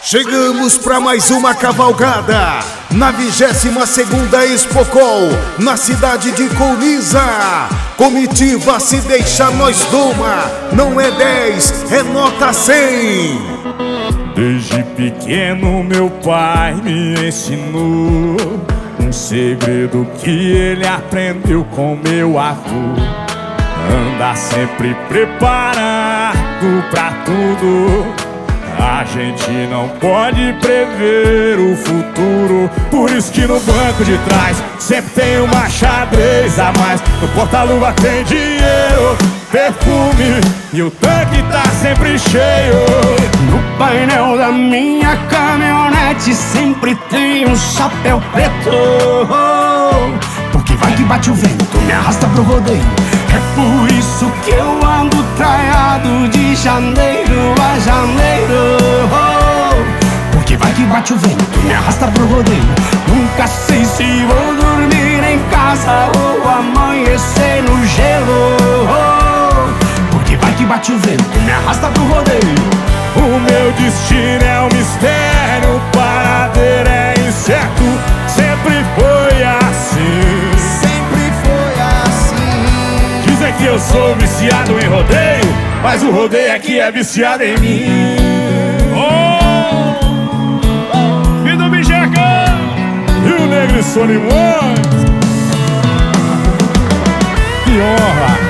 Chegamos para mais uma cavalgada na 22ª Expocol, na cidade de Colniza. Comitiva Se Deixa Nós Doma, não é 10, é nota 100. Desde pequeno meu pai me ensinou um segredo que ele aprendeu com meu avô: andar sempre preparado pra tudo. A gente não pode prever o futuro, por isso que no banco de trás sempre tem uma xadrez a mais. No porta-luva tem dinheiro, perfume e o tanque tá sempre cheio. No painel da minha caminhonete sempre tem um chapéu preto, porque vai que bate o vento, me arrasta pro rodeio. É por isso que eu ando traiado de janeiro a janeiro, porque vai que bate o vento, me arrasta pro rodeio. Nunca sei se vou dormir em casa ou amanhecer no gelo, porque vai que bate o vento, me arrasta pro rodeio. O meu destino é um mistério, o paradeiro é incerto. Sempre foi assim, sempre foi assim. dizem que eu sou viciado em rodeio, mas o rodeio aqui é viciado em mim. Oh! E do Bijeca e o Negro Solimões. Que honra!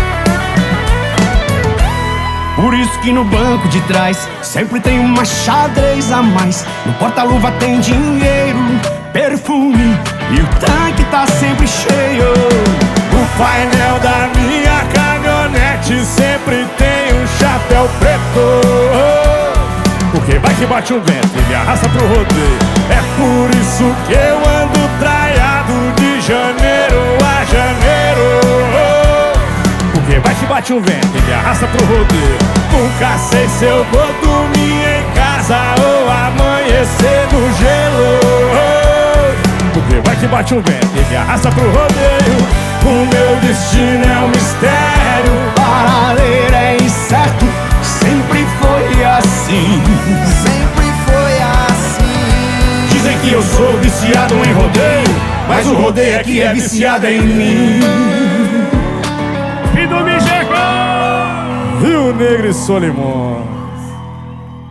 Por isso que no banco de trás sempre tem uma xadrez a mais. No porta-luva tem dinheiro, perfume e o tanque tá sempre cheio. O painel da minha caminhonete sempre tem um chapéu preto, porque vai que bate o vento e me arrasta pro rodeio. É por isso que eu ando traiado de janeiro a janeiro, porque vai que bate o vento e me arrasta pro rodeio. Nunca sei se eu vou dormir em casa ou amanhecer no gelo, porque vai que bate o vento e me arrasta pro rodeio. O meu destino é um mistério, Paradeiro é incerto, sempre foi assim, Sempre foi assim. dizem que eu sou viciado em rodeio, mas o rodeio aqui é viciado em mim. E do Bijeca e o Negro Solimões.